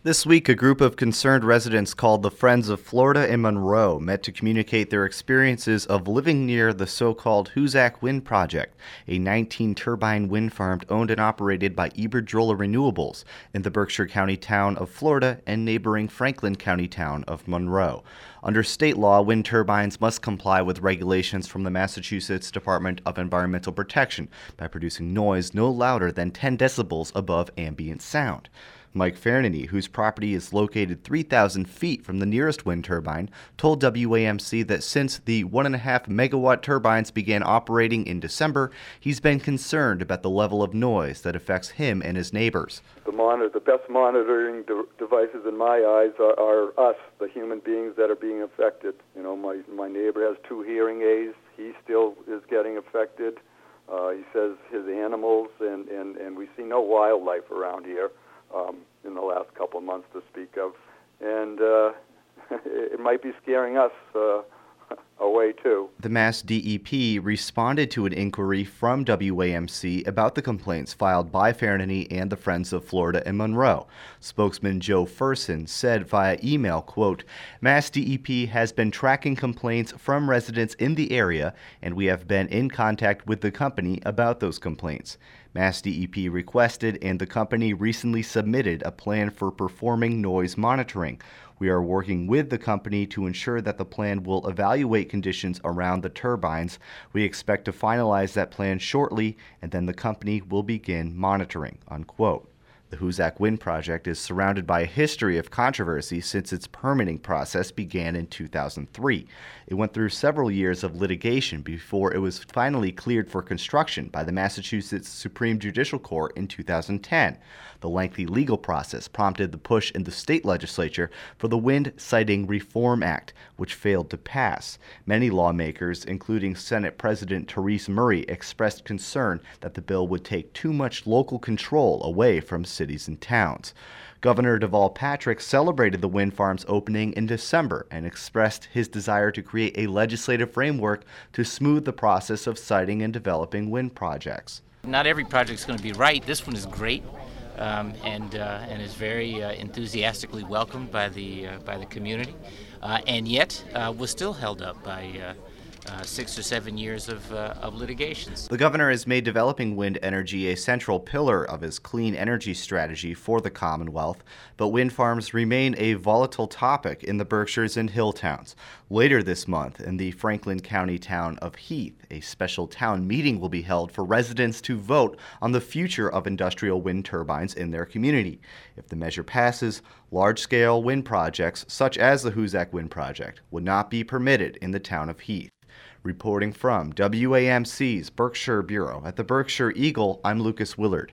This week, a group of concerned residents called the Friends of Florida in Monroe met to communicate their experiences of living near the so-called Hoosac Wind Project, a 19-turbine wind farm owned and operated by Iberdrola Renewables in the Berkshire County town of Florida and neighboring Franklin County town of Monroe. Under state law, wind turbines must comply with regulations from the Massachusetts Department of Environmental Protection by producing noise no louder than 10 decibels above ambient sound. Mike Fernany, whose property is located 3,000 feet from the nearest wind turbine, told WAMC that since the 1.5 megawatt turbines began operating in December, he's been concerned about the level of noise that affects him and his neighbors. The best monitoring devices in my eyes are us, the human beings that are being affected. You know, my neighbor has 2 hearing aids. He still is getting affected. He says his animals, and we see no wildlife around here. In the last couple of months to speak of. And it might be scaring us away too. The Mass DEP responded to an inquiry from WAMC about the complaints filed by Fernany and the Friends of Florida in Monroe. Spokesman Joe Furson said via email, quote, Mass DEP has been tracking complaints from residents in the area, and we have been in contact with the company about those complaints. Mass DEP requested and the company recently submitted a plan for performing noise monitoring. We are working with the company to ensure that the plan will evaluate conditions around the turbines. We expect to finalize that plan shortly, and then the company will begin monitoring, unquote. The Hoosac Wind Project is surrounded by a history of controversy since its permitting process began in 2003. It went through several years of litigation before it was finally cleared for construction by the Massachusetts Supreme Judicial Court in 2010. The lengthy legal process prompted the push in the state legislature for the Wind Siting Reform Act, which failed to pass. Many lawmakers, including Senate President Therese Murray, expressed concern that the bill would take too much local control away from cities and towns. Governor Deval Patrick celebrated the wind farm's opening in December and expressed his desire to create a legislative framework to smooth the process of siting and developing wind projects. Not every project is going to be right. This one is great and is very enthusiastically welcomed by the community, and yet was still held up by 6 or 7 years of litigations. The governor has made developing wind energy a central pillar of his clean energy strategy for the Commonwealth, but wind farms remain a volatile topic in the Berkshires and hill towns. Later this month, in the Franklin County town of Heath, a special town meeting will be held for residents to vote on the future of industrial wind turbines in their community. If the measure passes, large-scale wind projects, such as the Hoosac Wind Project, would not be permitted in the town of Heath. Reporting from WAMC's Berkshire Bureau at the Berkshire Eagle, I'm Lucas Willard.